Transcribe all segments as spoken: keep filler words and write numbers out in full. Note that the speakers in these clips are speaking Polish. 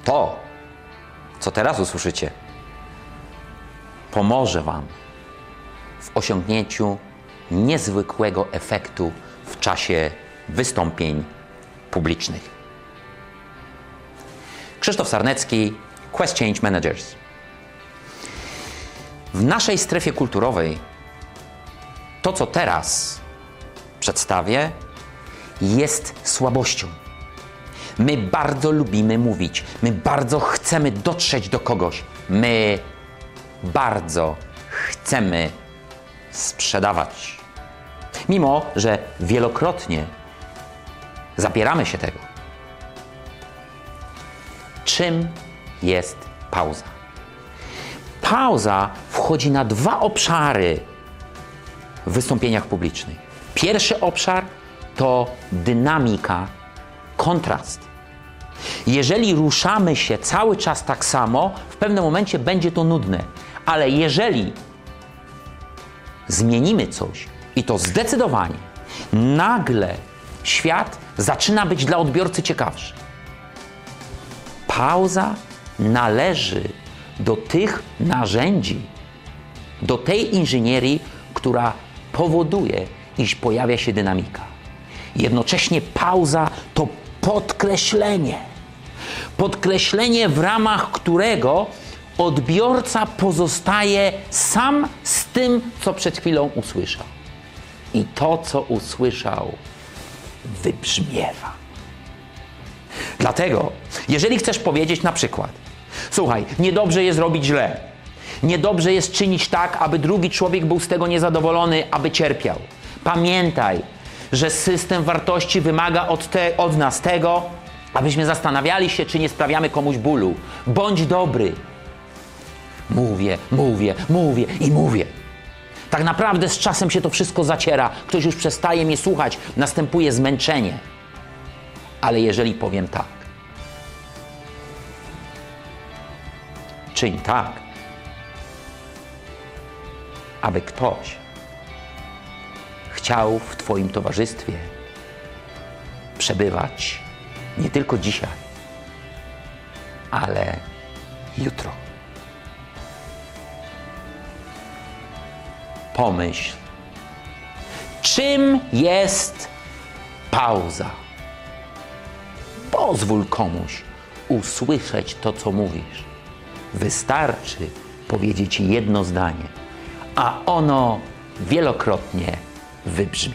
To, co teraz usłyszycie, pomoże Wam w osiągnięciu niezwykłego efektu w czasie wystąpień publicznych. Krzysztof Sarnecki, Quest Change Managers. W naszej strefie kulturowej to, co teraz przedstawię, jest słabością. My bardzo lubimy mówić, my bardzo chcemy dotrzeć do kogoś, my bardzo chcemy sprzedawać. Mimo że wielokrotnie zapieramy się tego. Czym jest pauza? Pauza wchodzi na dwa obszary w wystąpieniach publicznych. Pierwszy obszar to dynamika, kontrast. Jeżeli ruszamy się cały czas tak samo, w pewnym momencie będzie to nudne. Ale jeżeli zmienimy coś i to zdecydowanie, nagle świat zaczyna być dla odbiorcy ciekawszy. Pauza należy do tych narzędzi, do tej inżynierii, która powoduje, iż pojawia się dynamika. Jednocześnie pauza to podkreślenie. Podkreślenie, w ramach którego odbiorca pozostaje sam z tym, co przed chwilą usłyszał. I to, co usłyszał, wybrzmiewa. Dlatego, jeżeli chcesz powiedzieć na przykład: słuchaj, niedobrze jest robić źle, niedobrze jest czynić tak, aby drugi człowiek był z tego niezadowolony, aby cierpiał. Pamiętaj, że system wartości wymaga od, te, od nas tego, abyśmy zastanawiali się, czy nie sprawiamy komuś bólu. Bądź dobry. Mówię, mówię, mówię i mówię. Tak naprawdę z czasem się to wszystko zaciera. Ktoś już przestaje mnie słuchać. Następuje zmęczenie. Ale jeżeli powiem tak, czyń tak, aby ktoś chciał w Twoim towarzystwie przebywać nie tylko dzisiaj, ale jutro. Pomyśl, czym jest pauza? Pozwól komuś usłyszeć to, co mówisz. Wystarczy powiedzieć jedno zdanie, a ono wielokrotnie wybrzmi.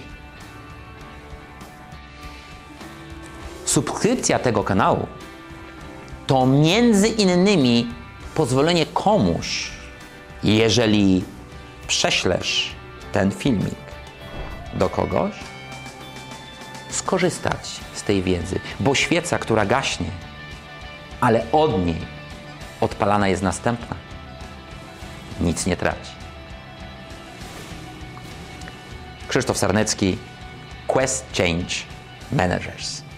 Subskrypcja tego kanału to między innymi pozwolenie komuś, jeżeli prześlesz ten filmik do kogoś, skorzystać z tej wiedzy, bo świeca, która gaśnie, ale od niej odpalana jest następna, nic nie traci. Krzysztof Sarnecki, Quest Change Managers.